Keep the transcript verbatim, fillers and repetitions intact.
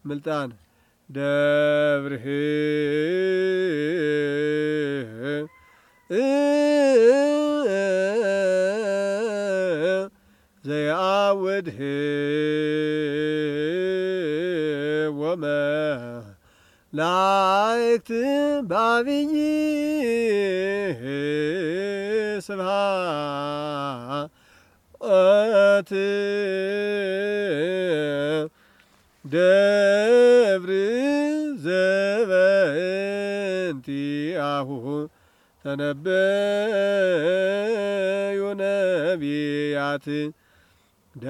ምልጣን ደብርህ ዘያውድህ ወመላእክት በዐቢይ ስብሐት ደብር ዘበእንቲአሁ ተነበዩ ነቢያት